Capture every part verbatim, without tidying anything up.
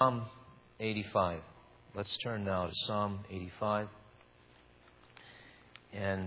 Psalm eighty-five. Let's turn now to Psalm eighty-five. And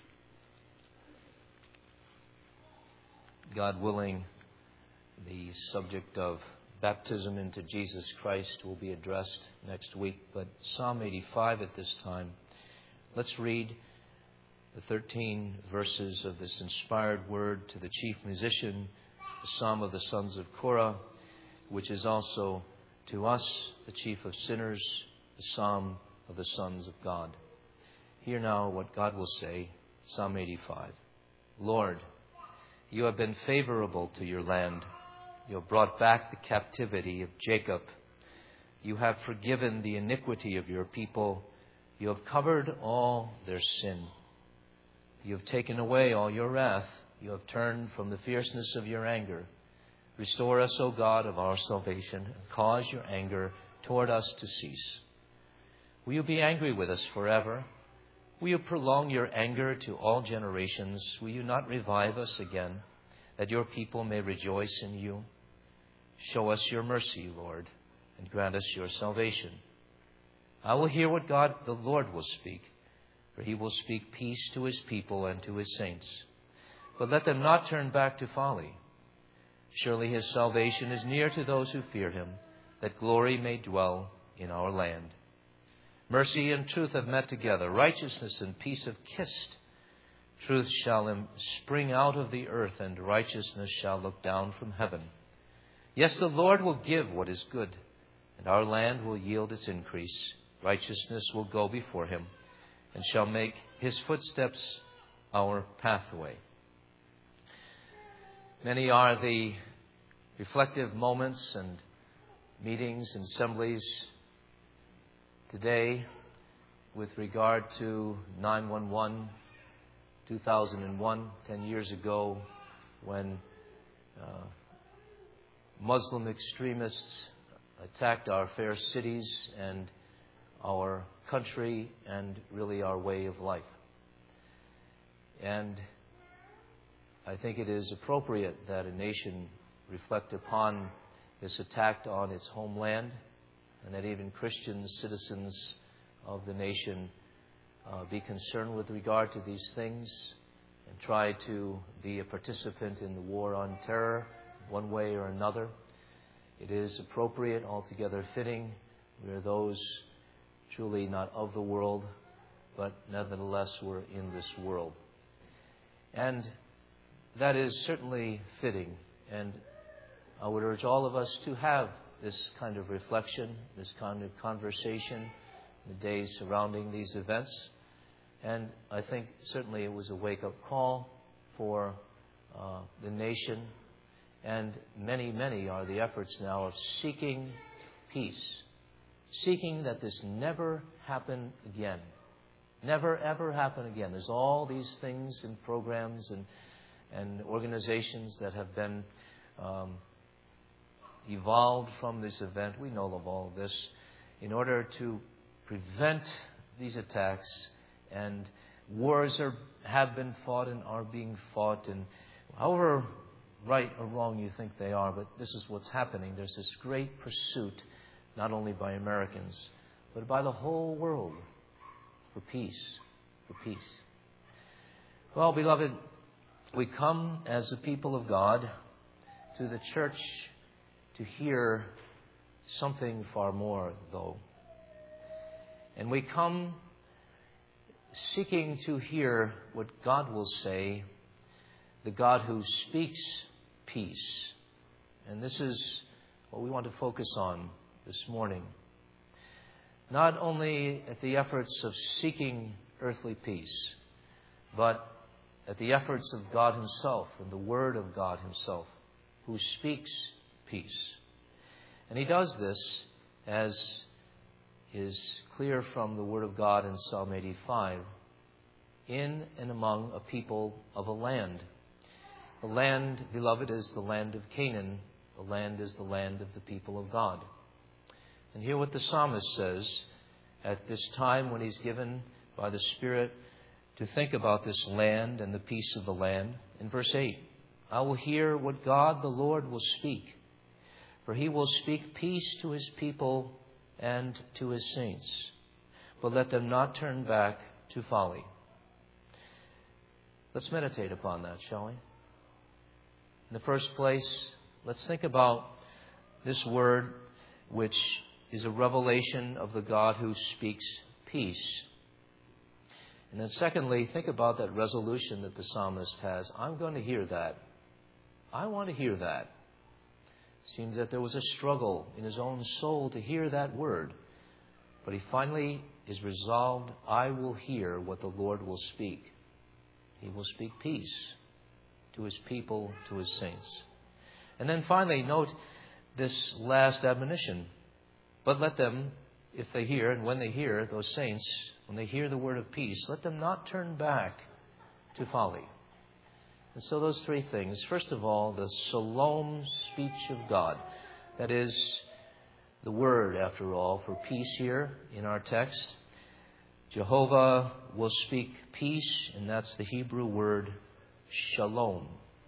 God willing, the subject of baptism into Jesus Christ will be addressed next week. But Psalm eighty-five at this time, let's read the thirteen verses of this inspired word to the chief musician, the Psalm of the sons of Korah, which is also to us, the chief of sinners, the Psalm of the sons of God. Hear now what God will say, Psalm eighty-five. Lord, you have been favorable to your land. You have brought back the captivity of Jacob. You have forgiven the iniquity of your people. You have covered all their sin. You have taken away all your wrath. You have turned from the fierceness of your anger. Restore us, O God of our salvation, and cause your anger toward us to cease. Will you be angry with us forever? Will you prolong your anger to all generations? Will you not revive us again, that your people may rejoice in you? Show us your mercy, Lord, and grant us your salvation. I will hear what God the Lord will speak, for he will speak peace to his people and to his saints. But let them not turn back to folly. Surely his salvation is near to those who fear him, that glory may dwell in our land. Mercy and truth have met together. Righteousness and peace have kissed. Truth shall spring out of the earth, and righteousness shall look down from heaven. Yes, the Lord will give what is good, and our land will yield its increase. Righteousness will go before him, and shall make his footsteps our pathway. Many are the reflective moments and meetings and assemblies today with regard to nine one one, two thousand one, ten years ago, when uh, Muslim extremists attacked our fair cities and our country and really our way of life. And I think it is appropriate that a nation reflect upon this attack on its homeland, and that even Christian citizens of the nation uh, be concerned with regard to these things and try to be a participant in the war on terror one way or another. It is appropriate, altogether fitting. We are those truly not of the world, but nevertheless we're in this world. And that is certainly fitting, and I would urge all of us to have this kind of reflection, this kind of conversation in the days surrounding these events. And I think certainly it was a wake-up call for uh, the nation, and many, many are the efforts now of seeking peace, seeking that this never happen again. Never, ever happen again. There's all these things and programs and and organizations that have been um, evolved from this event. We know of all of this in order to prevent these attacks. And wars are have been fought and are being fought, and however right or wrong you think they are, but this is what's happening. There's this great pursuit, not only by Americans, but by the whole world, for peace, for peace. Well, beloved, we come as a people of God to the church to hear something far more, though. And we come seeking to hear what God will say, the God who speaks peace. And this is what we want to focus on this morning. Not only at the efforts of seeking earthly peace, but at the efforts of God himself and the Word of God himself, who speaks peace. And he does this, as is clear from the Word of God in Psalm eighty-five, in and among a people of a land. The land, beloved, is the land of Canaan. The land is the land of the people of God. And hear what the psalmist says at this time when he's given by the Spirit to think about this land and the peace of the land. In verse eight, I will hear what God the Lord will speak, For he will speak peace to his people and to his saints. But let them not turn back to folly. Let's meditate upon that, shall we? In the first place, let's think about this word, which is a revelation of the God who speaks peace. And then secondly, think about that resolution that the psalmist has. I'm going to hear that. I want to hear that. It seems that there was a struggle in his own soul to hear that word. But he finally is resolved, I will hear what the Lord will speak. He will speak peace to his people, to his saints. And then finally, note this last admonition. But let them, if they hear, and when they hear, those saints, when they hear the word of peace, let them not turn back to folly. And so those three things. First of all, the shalom speech of God. That is the word, after all, for peace here in our text. Jehovah will speak peace, and that's the Hebrew word shalom.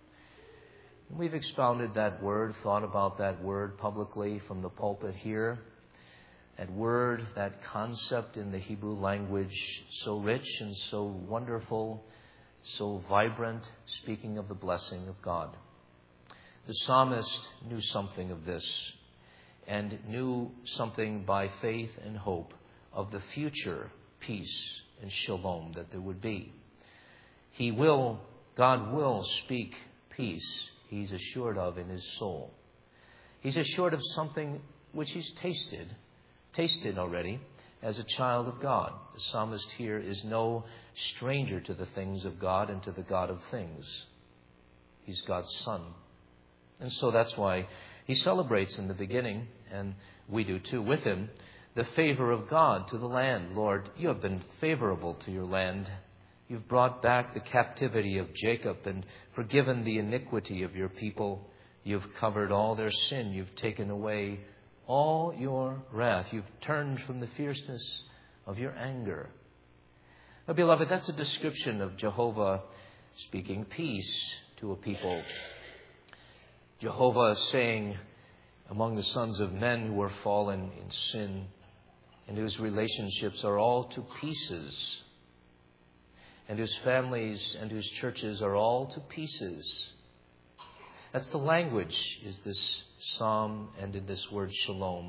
And we've expounded that word, thought about that word publicly from the pulpit here. That word, that concept in the Hebrew language, so rich and so wonderful, so vibrant, speaking of the blessing of God. The psalmist knew something of this, and knew something by faith and hope of the future peace and shalom that there would be. He will, God will speak peace, he's assured of in his soul. He's assured of something which he's tasted, tasted already as a child of God. The psalmist here is no stranger to the things of God and to the God of things. He's God's son. And so that's why he celebrates in the beginning, and we do too with him, the favor of God to the land. Lord, you have been favorable to your land. You've brought back the captivity of Jacob and forgiven the iniquity of your people. You've covered all their sin. You've taken away all your wrath. You've turned from the fierceness of your anger. Now, beloved, that's a description of Jehovah speaking peace to a people. Jehovah saying among the sons of men who are fallen in sin and whose relationships are all to pieces, and whose families and whose churches are all to pieces. That's the language, is this psalm and in this word shalom,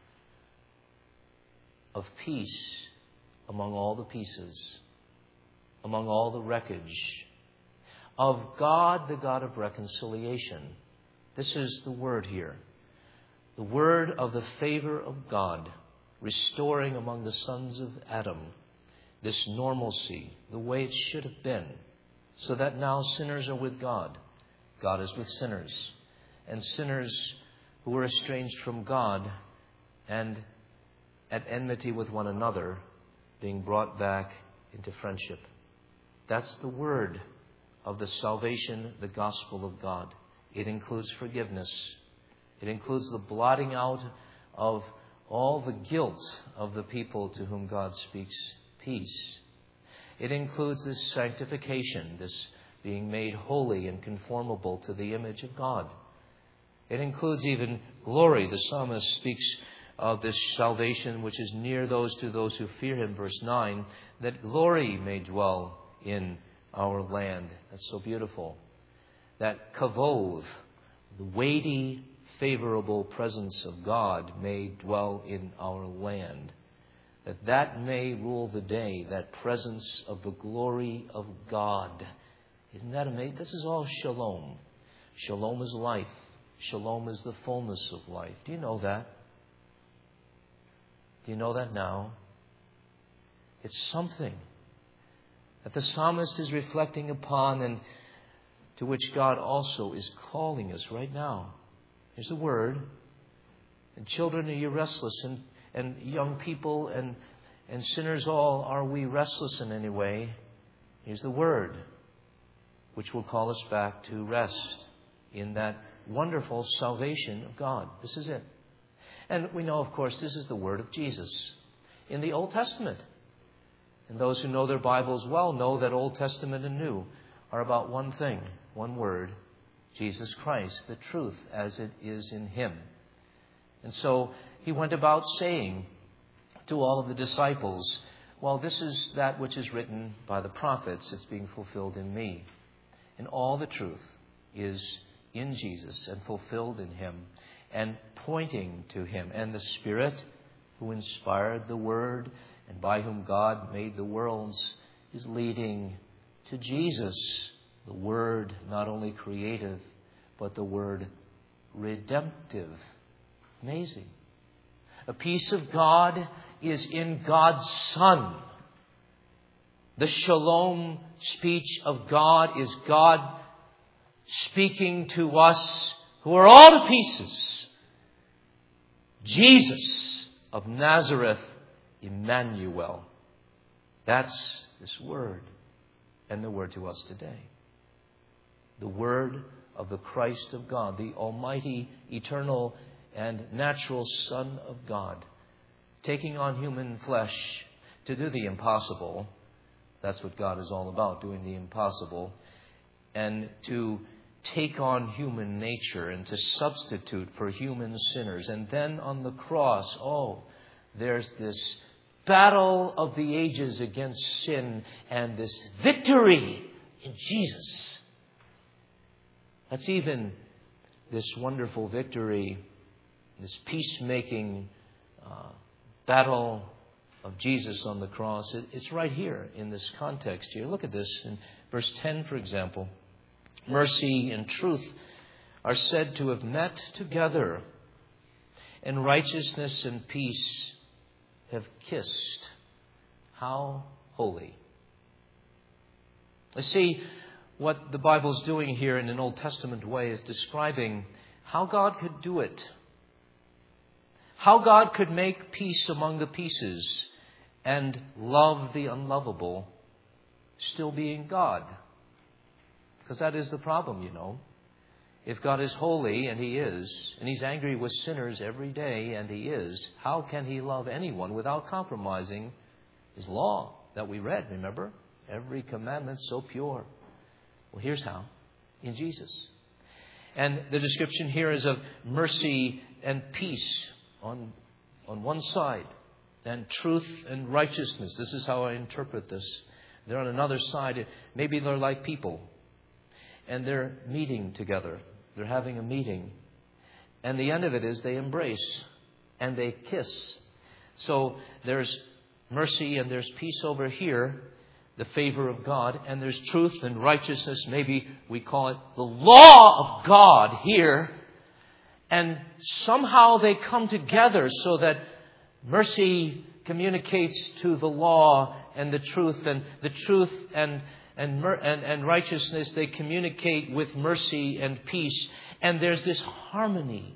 of peace among all the pieces, among all the wreckage, of God, the God of reconciliation. This is the word here. The word of the favor of God, restoring among the sons of Adam this normalcy, the way it should have been, so that now sinners are with God. God is with sinners. And sinners who were estranged from God and at enmity with one another being brought back into friendship. That's the word of the salvation, the gospel of God. It includes forgiveness. It includes the blotting out of all the guilt of the people to whom God speaks peace. It includes this sanctification, this being made holy and conformable to the image of God. It includes even glory. The psalmist speaks of this salvation which is near those to those who fear him. Verse nine, that glory may dwell in our land. That's so beautiful. That kavod, the weighty, favorable presence of God may dwell in our land. That that may rule the day, that presence of the glory of God. Isn't that amazing? This is all shalom. Shalom is life. Shalom is the fullness of life. Do you know that? Do you know that now? It's something that the psalmist is reflecting upon and to which God also is calling us right now. Here's the word. And children, are you restless? And, and young people and, and sinners all, are we restless in any way? Here's the word, which will call us back to rest in that wonderful salvation of God. This is it. And we know, of course, this is the word of Jesus in the Old Testament. And those who know their Bibles well know that Old Testament and New are about one thing, one word, Jesus Christ, the truth as it is in Him. And so he went about saying to all of the disciples, well, this is that which is written by the prophets. It's being fulfilled in me. And all the truth is in Jesus and fulfilled in him and pointing to him. And the Spirit who inspired the Word and by whom God made the worlds is leading to Jesus, the Word not only creative, but the Word redemptive. Amazing. A piece of God is in God's Son. The shalom speech of God is God speaking to us who are all to pieces. Jesus of Nazareth, Emmanuel. That's this Word, and the Word to us today. The Word of the Christ of God, the Almighty, eternal, and natural Son of God, taking on human flesh to do the impossible. That's what God is all about, doing the impossible. And to take on human nature and to substitute for human sinners. And then on the cross, oh, there's this battle of the ages against sin and this victory in Jesus. That's even this wonderful victory, this peacemaking uh, battle of Jesus on the cross. It, it's right here in this context here. Look at this in verse ten, for example. Mercy and truth are said to have met together, and righteousness and peace have kissed. How holy. You see, what the Bible's doing here in an Old Testament way is describing how God could do it. How God could make peace among the pieces and love the unlovable, still being God. Because that is the problem, you know. If God is holy, and He is, and He's angry with sinners every day, and He is, how can He love anyone without compromising His law that we read, remember? Every commandment so pure. Well, here's how. In Jesus. And the description here is of mercy and peace on, on one side, and truth and righteousness. This is how I interpret this. They're on another side. Maybe they're like people. And they're meeting together. They're having a meeting. And the end of it is they embrace and they kiss. So there's mercy and there's peace over here, the favor of God. And there's truth and righteousness. Maybe we call it the law of God here. And somehow they come together so that mercy communicates to the law and the truth, and the truth and And, and, and righteousness, they communicate with mercy and peace. And there's this harmony.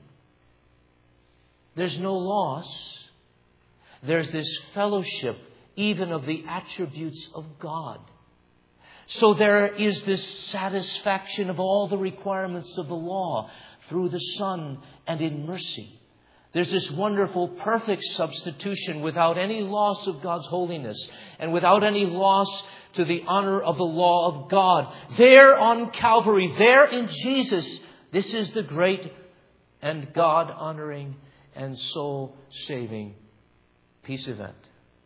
There's no loss. There's this fellowship, even of the attributes of God. So there is this satisfaction of all the requirements of the law through the Son and in mercy. There's this wonderful, perfect substitution without any loss of God's holiness and without any loss to the honor of the law of God. There on Calvary, there in Jesus, this is the great and God-honoring and soul-saving peace event.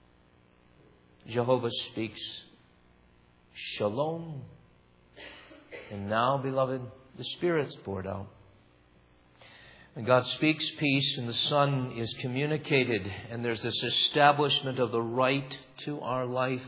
Jehovah speaks shalom. And now, beloved, the Spirit's poured out. And God speaks peace, and the Son is communicated, and there's this establishment of the right to our life.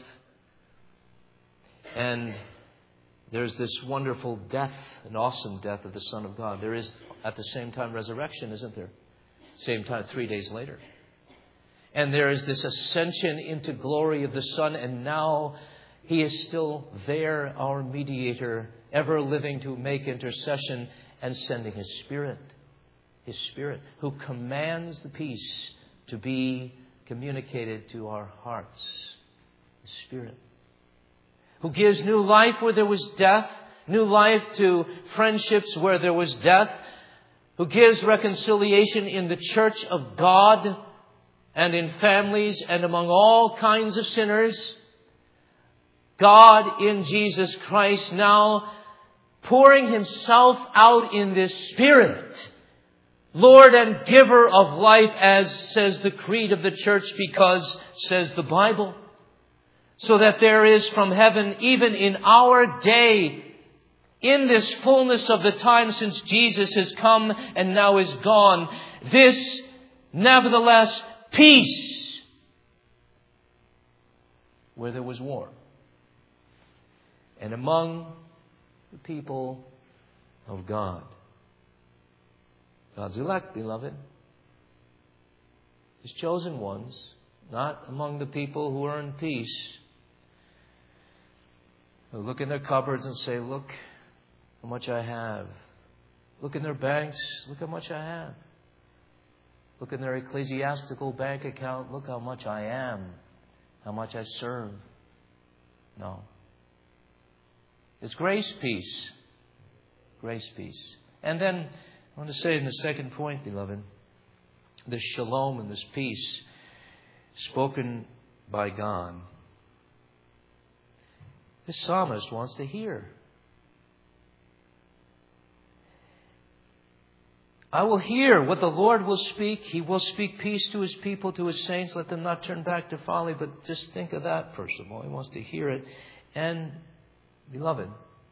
And there's this wonderful death, an awesome death of the Son of God. There is, at the same time, resurrection, isn't there? Same time, three days later. And there is this ascension into glory of the Son, and now He is still there, our mediator, ever living to make intercession and sending His Spirit. His Spirit, who commands the peace to be communicated to our hearts. The Spirit. Who gives new life where there was death, new life to friendships where there was death, who gives reconciliation in the church of God and in families and among all kinds of sinners. God in Jesus Christ now pouring Himself out in this Spirit Lord and giver of life, as says the creed of the church, because, says the Bible, so that there is from heaven, even in our day, in this fullness of the time since Jesus has come and now is gone, this, nevertheless, peace where there was war. And among the people of God. God's elect, beloved. His chosen ones, not among the people who are in peace, who look in their cupboards and say, look how much I have. Look in their banks, look how much I have. Look in their ecclesiastical bank account, look how much I am, how much I serve. No. It's grace peace. Grace peace. And then, I want to say in the second point, beloved, this shalom and this peace spoken by God. This psalmist wants to hear. I will hear what the Lord will speak. He will speak peace to His people, to His saints. Let them not turn back to folly. But just think of that first of all. He wants to hear it. And, beloved,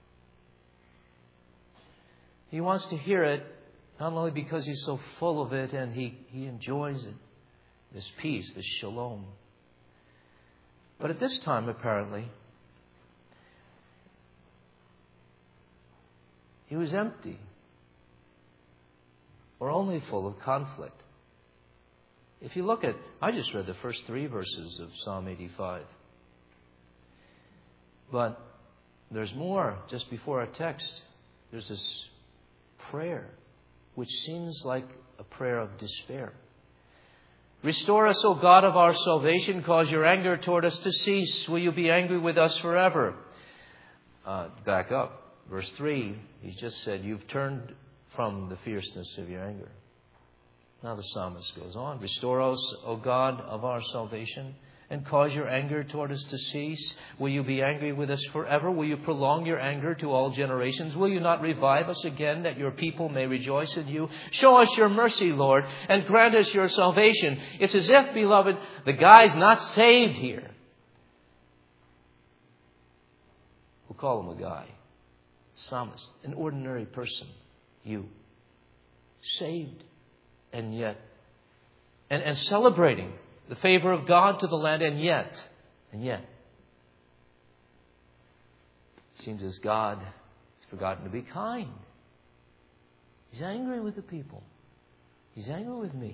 He wants to hear it not only because He's so full of it and He, he enjoys it, this peace, this shalom. But at this time, apparently, He was empty or only full of conflict. If you look at, I just read the first three verses of Psalm eighty-five. But there's more just before our text. There's this prayer, which seems like a prayer of despair. Restore us, O God of our salvation. Cause your anger toward us to cease. Will you be angry with us forever? Uh, back up. Verse three, he just said, you've turned from the fierceness of your anger. Now the psalmist goes on. Restore us, O God of our salvation, and cause your anger toward us to cease. Will you be angry with us forever? Will you prolong your anger to all generations? Will you not revive us again, that your people may rejoice in you? Show us your mercy, Lord, and grant us your salvation. It's as if, beloved, the guy's not saved here. We'll call him a guy. Psalmist, an ordinary person. You. Saved. And yet, and, and celebrating the favor of God to the land, and yet, and yet, it seems as God has forgotten to be kind. He's angry with the people. He's angry with me.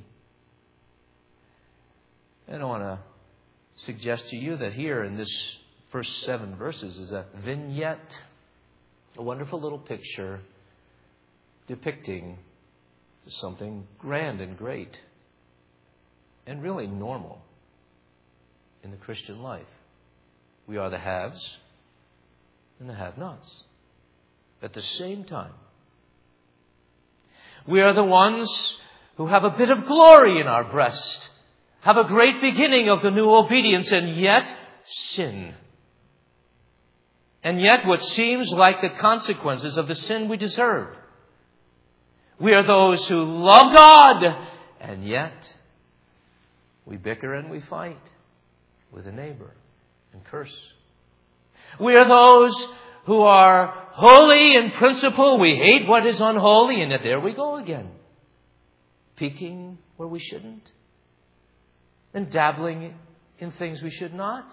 And I want to suggest to you that here in this first seven verses is a vignette, a wonderful little picture depicting something grand and great and really normal in the Christian life. We are the haves and the have-nots at the same time. We are the ones who have a bit of glory in our breast, have a great beginning of the new obedience, and yet sin. And yet what seems like the consequences of the sin we deserve. We are those who love God, and yet we bicker and we fight with a neighbor and curse. We are those who are holy in principle. We hate what is unholy, and yet there we go again. Peeking where we shouldn't, and dabbling in things we should not.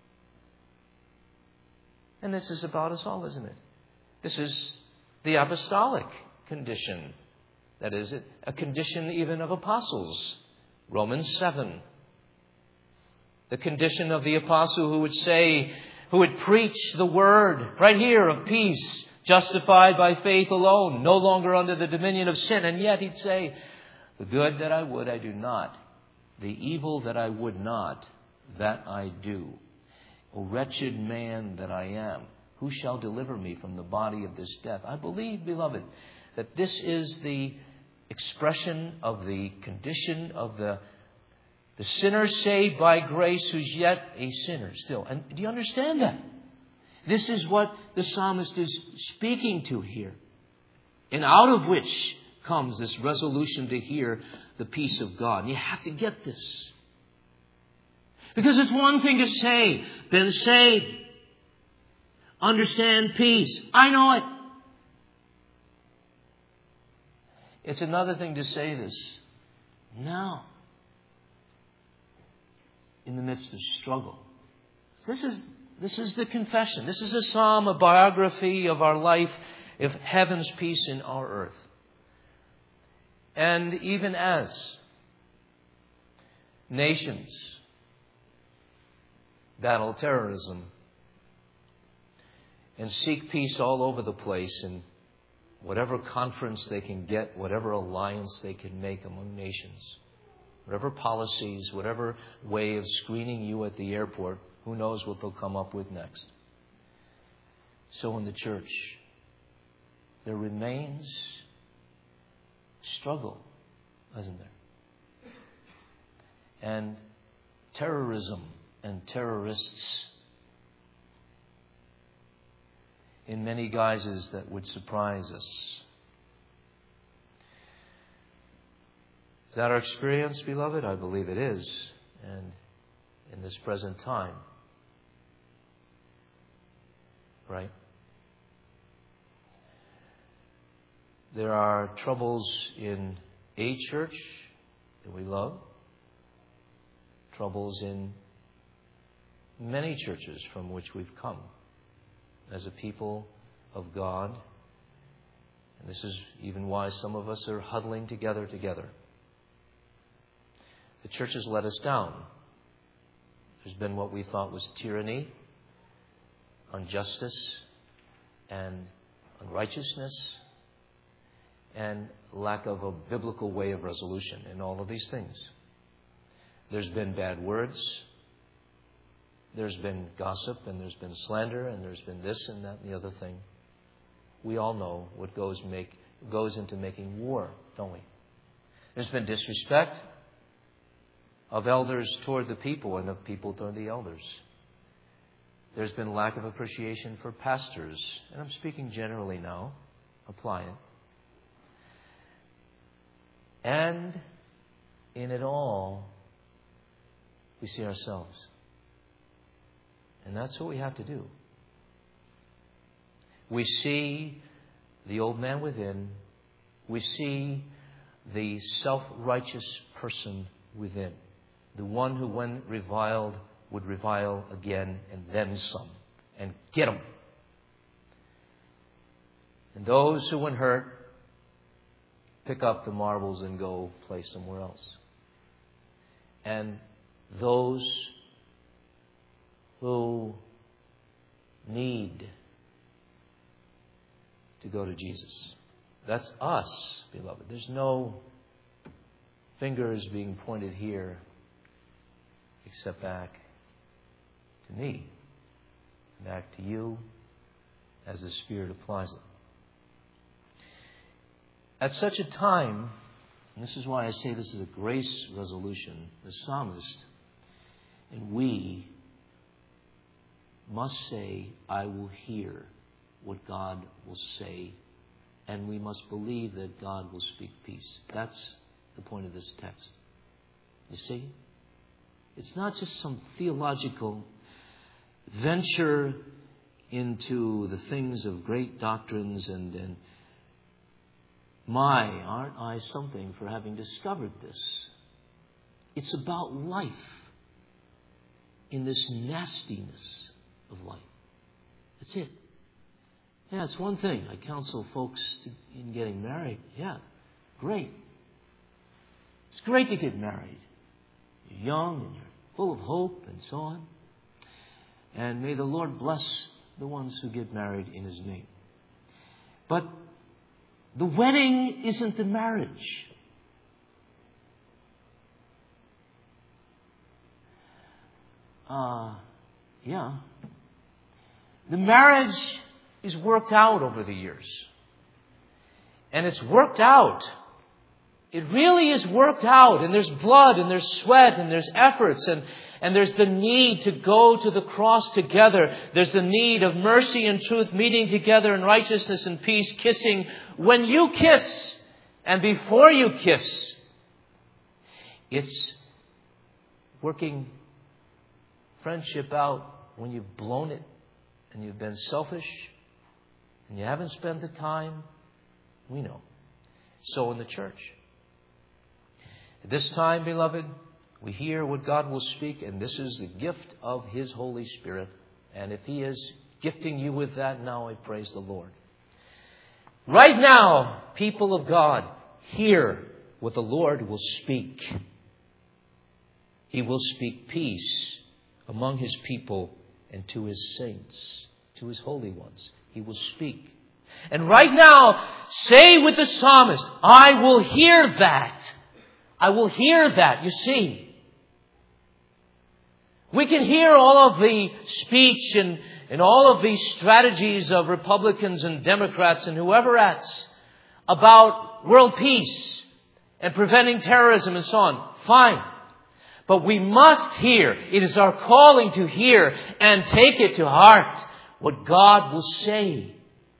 And this is about us all, isn't it? This is the apostolic condition. That is, a condition even of apostles. Romans seven. The condition of the apostle who would say, who would preach the word right here of peace, justified by faith alone, no longer under the dominion of sin. And yet he'd say, the good that I would, I do not. The evil that I would not, that I do. O wretched man that I am, who shall deliver me from the body of this death? I believe, beloved, that this is the expression of the condition of the, the sinner saved by grace who's yet a sinner still. And do you understand that? This is what the psalmist is speaking to here. And out of which comes, this resolution to hear the peace of God. And you have to get this. Because it's one thing to say, been saved, understand peace. I know it. It's another thing to say this now, in the midst of struggle. This is, this is the confession. This is a psalm, a biography of our life, of heaven's peace in our earth. And even as nations battle terrorism and seek peace all over the place, and whatever conference they can get, whatever alliance they can make among nations, whatever policies, whatever way of screening you at the airport, who knows what they'll come up with next. So in the church, there remains struggle, isn't there? And terrorism and terrorists in many guises that would surprise us. Is that our experience, beloved? I believe it is. And in this present time. Right? There are troubles in a church that we love. Troubles in many churches from which we've come as a people of God. And this is even why some of us are huddling together together. The church has let us down. There's been what we thought was tyranny, injustice, and unrighteousness, and lack of a biblical way of resolution in all of these things. There's been bad words. There's been gossip, and there's been slander, and there's been this and that and the other thing. We all know what goes make goes into making war, don't we? There's been disrespect of elders toward the people and of people toward the elders. There's been lack of appreciation for pastors, and I'm speaking generally now. Apply it. And in it all, we see ourselves. And that's what we have to do. We see the old man within. We see the self-righteous person within. The one who, when reviled, would revile again and then some. And get them. And those who, when hurt, pick up the marbles and go play somewhere else. And those who need to go to Jesus. That's us, beloved. There's no fingers being pointed here except back to me, back to you, as the Spirit applies it. At such a time, and this is why I say this is a grace resolution, the psalmist and we must say, I will hear what God will say, and we must believe that God will speak peace. That's the point of this text. You see? It's not just some theological venture into the things of great doctrines and, and my, aren't I something for having discovered this? It's about life in this nastiness of life. That's it. Yeah, it's one thing. I counsel folks to, in getting married. Yeah, great. It's great to get married. You're young and you're full of hope and so on. And may the Lord bless the ones who get married in His name. But the wedding isn't the marriage. Uh, yeah. The marriage is worked out over the years. And it's worked out. It really is worked out. And there's blood and there's sweat and there's efforts and, and there's the need to go to the cross together. There's the need of mercy and truth meeting together in righteousness and peace, kissing. When you kiss, and before you kiss. It's working friendship out when you've blown it and you've been selfish and you haven't spent the time. We know. So in the church. At this time, beloved, we hear what God will speak, and this is the gift of His Holy Spirit. And if He is gifting you with that now, I praise the Lord. Right now, people of God, hear what the Lord will speak. He will speak peace among His people and to His saints, to His holy ones. He will speak. And right now, say with the psalmist, I will hear that. I will hear that. You see, we can hear all of the speech and, and all of these strategies of Republicans and Democrats and whoever else about world peace and preventing terrorism and so on. Fine. But we must hear. It is our calling to hear and take it to heart what God will say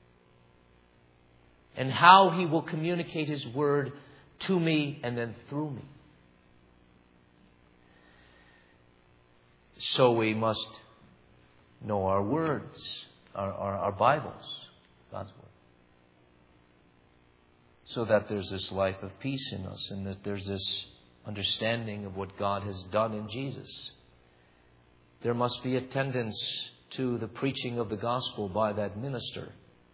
and how He will communicate His word to me and then through me. So we must know our words, our, our, our Bibles, God's word. So that there's this life of peace in us and that there's this understanding of what God has done in Jesus. There must be attendance to the preaching of the gospel by that minister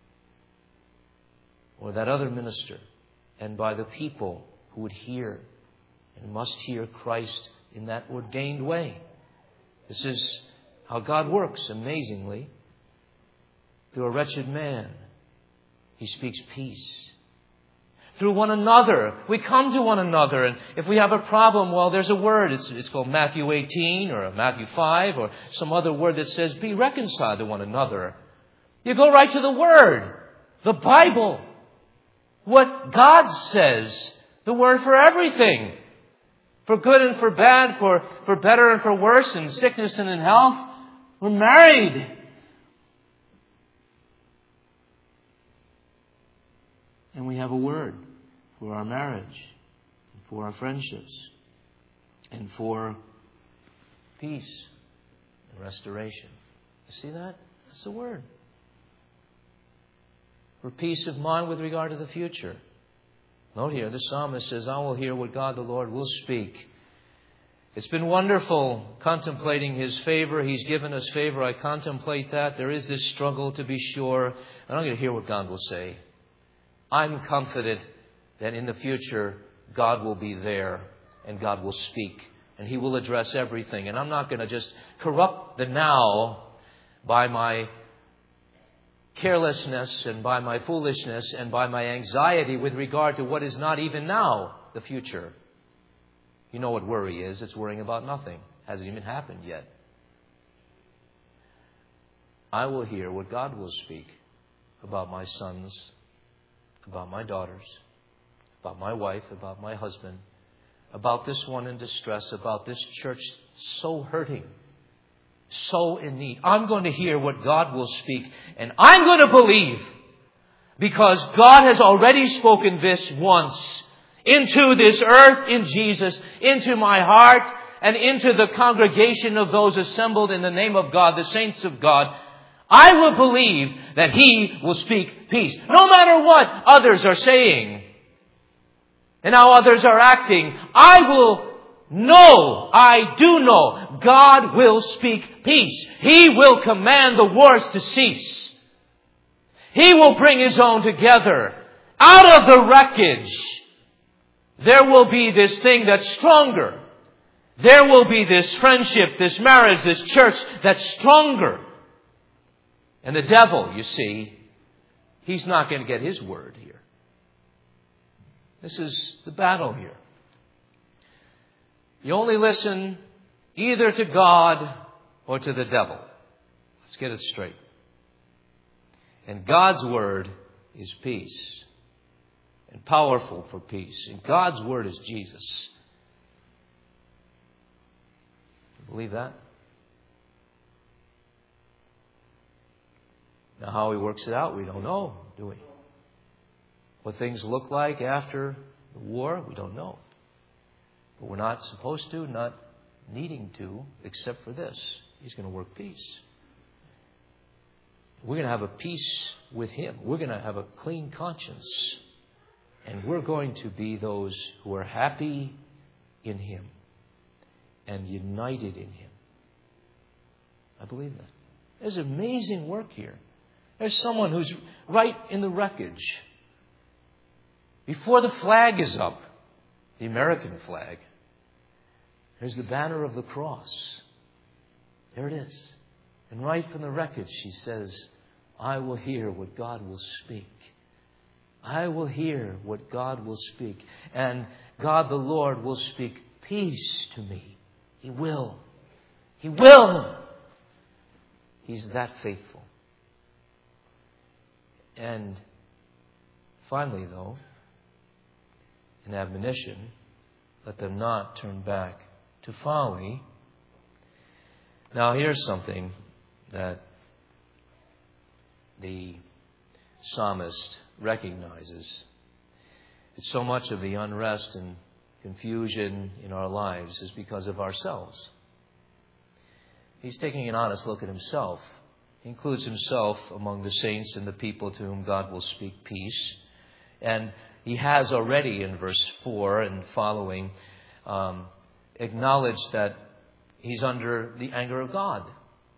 or that other minister, and by the people who would hear and must hear Christ in that ordained way. This is how God works amazingly. Through a wretched man, He speaks peace. Through one another, we come to one another, and if we have a problem, well, there's a word. It's, it's called Matthew eighteen or Matthew five or some other word that says, be reconciled to one another. You go right to the Word, the Bible. What God says, the word for everything. For good and for bad, for, for better and for worse, in sickness and in health. We're married. And we have a word for our marriage, and for our friendships, and for peace and restoration. You see that? That's the word. For peace of mind with regard to the future. Note here, the psalmist says, I will hear what God the Lord will speak. It's been wonderful contemplating His favor. He's given us favor. I contemplate that. There is this struggle, to be sure. And I'm going to hear what God will say. I'm confident that in the future, God will be there and God will speak. And He will address everything. And I'm not going to just corrupt the now by my carelessness and by my foolishness and by my anxiety with regard to what is not even now, the future. You know what worry is. It's worrying about nothing. Hasn't even happened yet. I will hear what God will speak about my sons, about my daughters, about my wife, about my husband, about this one in distress, about this church so hurting, so in need. I'm going to hear what God will speak, and I'm going to believe, because God has already spoken this once into this earth in Jesus, into my heart, and into the congregation of those assembled in the name of God, the saints of God. I will believe that He will speak peace, no matter what others are saying and how others are acting. I will know, I do know, God will speak peace. He will command the wars to cease. He will bring His own together. Out of the wreckage, there will be this thing that's stronger. There will be this friendship, this marriage, this church that's stronger. And the devil, you see, he's not going to get his word here. This is the battle here. You only listen either to God or to the devil. Let's get it straight. And God's word is peace. And powerful for peace. And God's word is Jesus. You believe that? Now how He works it out, we don't know, do we? What things look like after the war, we don't know. But we're not supposed to, not needing to, except for this. He's going to work peace. We're going to have a peace with Him. We're going to have a clean conscience. And we're going to be those who are happy in Him and united in Him. I believe that. There's amazing work here. There's someone who's right in the wreckage. Before the flag is up, the American flag, there's the banner of the cross. There it is. And right from the wreckage, she says, I will hear what God will speak. I will hear what God will speak. And God the Lord will speak peace to me. He will. He will. He's that faithful. And finally, though, an admonition, let them not turn back to folly. Now, here's something that the psalmist recognizes. It's so much of the unrest and confusion in our lives is because of ourselves. He's taking an honest look at himself. He includes himself among the saints and the people to whom God will speak peace. And he has already in verse four and following um, acknowledged that he's under the anger of God.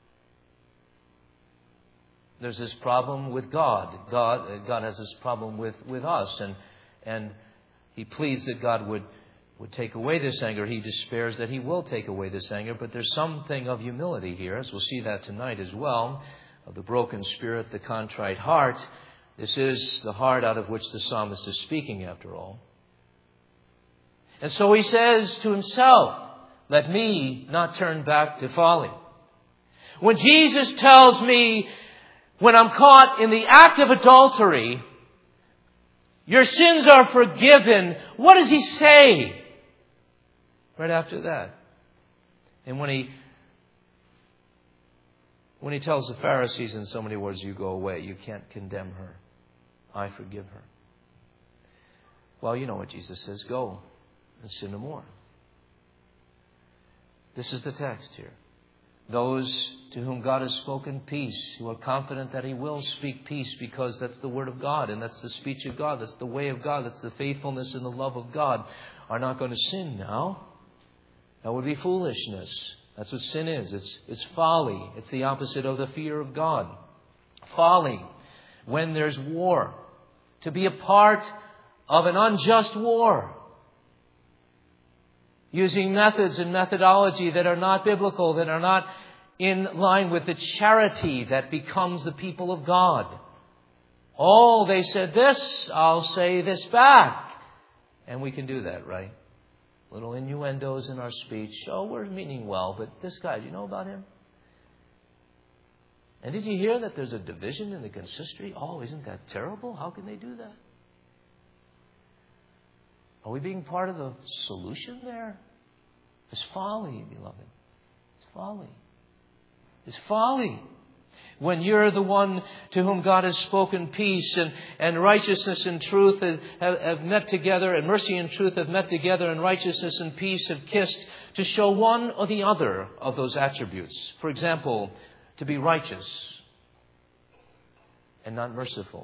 There's this problem with God. God, God has this problem with, with us. And, and he pleads that God would, would take away this anger. He despairs that He will take away this anger. But there's something of humility here, as we'll see that tonight as well. Of the broken spirit, the contrite heart. This is the heart out of which the psalmist is speaking, after all. And so he says to himself, let me not turn back to folly. When Jesus tells me, when I'm caught in the act of adultery, your sins are forgiven, what does He say? Right after that. And when he when he tells the Pharisees in so many words, you go away, you can't condemn her, I forgive her. Well, you know what Jesus says, go and sin no more. This is the text here. Those to whom God has spoken peace, who are confident that He will speak peace because that's the word of God and that's the speech of God, that's the way of God, that's the faithfulness and the love of God, are not going to sin now. That would be foolishness. That's what sin is. It's, it's folly. It's the opposite of the fear of God. Folly when there's war. To be a part of an unjust war. Using methods and methodology that are not biblical, that are not in line with the charity that becomes the people of God. Oh, they said this, I'll say this back. And we can do that, right? Little innuendos in our speech. Oh, we're meaning well, but this guy, do you know about him? And did you hear that there's a division in the consistory? Oh, isn't that terrible? How can they do that? Are we being part of the solution there? It's folly, beloved. It's folly. It's folly. When you're the one to whom God has spoken peace and, and righteousness and truth have, have met together, and mercy and truth have met together, and righteousness and peace have kissed to show one or the other of those attributes. For example, to be righteous and not merciful.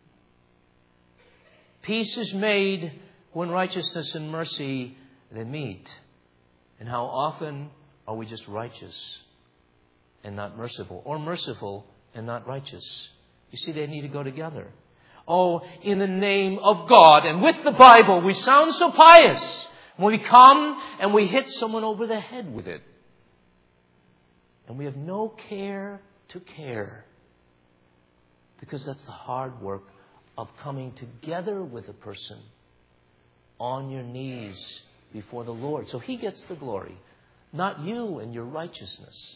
Peace is made when righteousness and mercy, they meet. And how often are we just righteous and not merciful, or merciful and not righteous? You see, they need to go together. Oh, in the name of God and with the Bible, we sound so pious when we come and we hit someone over the head with it. And we have no care to care, because that's the hard work of coming together with a person on your knees before the Lord. So He gets the glory, not you and your righteousness.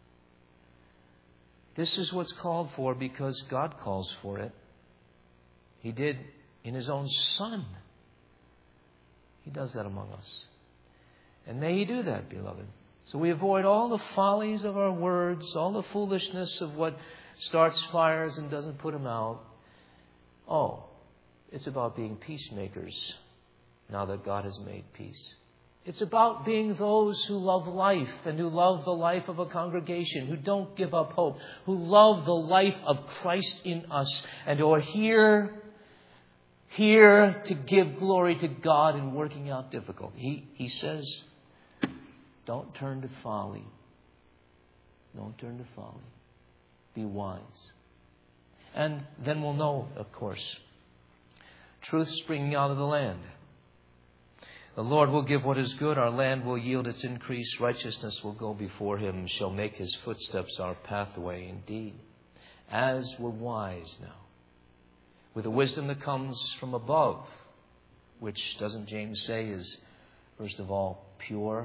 This is what's called for because God calls for it. He did in His own Son. He does that among us. And may He do that, beloved. So we avoid all the follies of our words, all the foolishness of what starts fires and doesn't put them out. Oh, It's about being peacemakers now that God has made peace. It's about being those who love life and who love the life of a congregation, who don't give up hope, who love the life of Christ in us, and who are here, here to give glory to God in working out difficulty. He, he says, don't turn to folly. Don't turn to folly. Be wise. And then we'll know, of course, truth springing out of the land. The Lord will give what is good. Our land will yield its increase. Righteousness will go before him, shall make his footsteps our pathway indeed. As we're wise now, with the wisdom that comes from above, which, doesn't James say, is first of all pure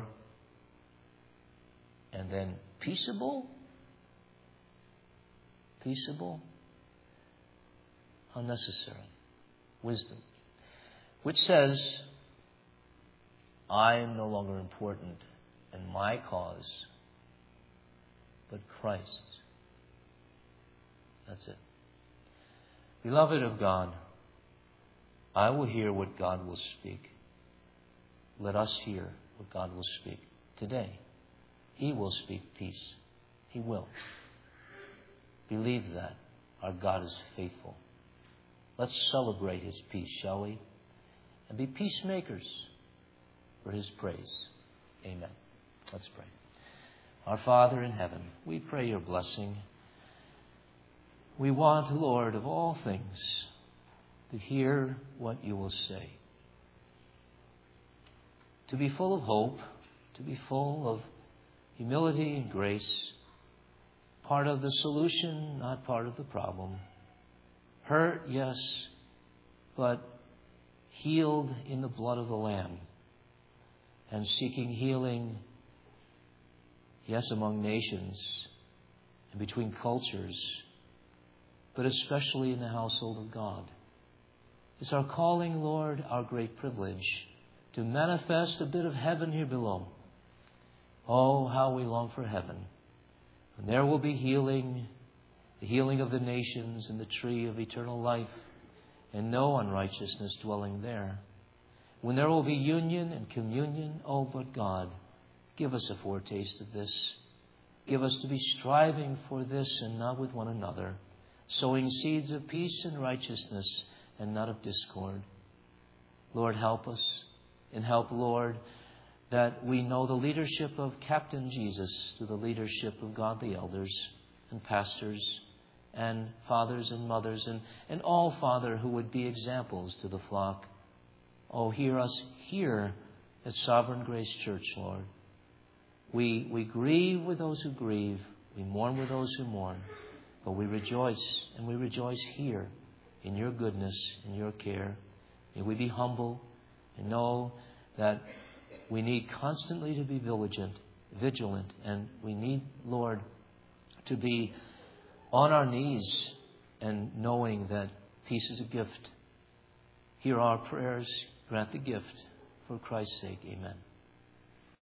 and then peaceable? Peaceable? How necessary. Wisdom. Which says, I am no longer important in my cause, but Christ's. That's it. Beloved of God, I will hear what God will speak. Let us hear what God will speak today. He will speak peace. He will. Believe that. Our God is faithful. Let's celebrate his peace, shall we? And be peacemakers for his praise. Amen. Let's pray. Our Father in heaven, we pray your blessing. We want, Lord, of all things, to hear what you will say. To be full of hope, to be full of humility and grace, part of the solution, not part of the problem. Hurt, yes, but healed in the blood of the Lamb. And seeking healing, yes, among nations and between cultures, but especially in the household of God. It's our calling, Lord, our great privilege to manifest a bit of heaven here below. Oh, how we long for heaven. And there will be healing, the healing of the nations and the tree of eternal life, and no unrighteousness dwelling there. When there will be union and communion, oh, but God, give us a foretaste of this. Give us to be striving for this and not with one another, sowing seeds of peace and righteousness and not of discord. Lord, help us, and help, Lord, that we know the leadership of Captain Jesus through the leadership of godly elders and pastors and fathers and mothers and, and all, Father, who would be examples to the flock. Oh, hear us here at Sovereign Grace Church, Lord. We, we grieve with those who grieve. We mourn with those who mourn. But we rejoice, and we rejoice here in your goodness, in your care. May we be humble and know that we need constantly to be vigilant, vigilant, and we need, Lord, to be on our knees and knowing that peace is a gift. Hear our prayers. Grant the gift for Christ's sake. Amen.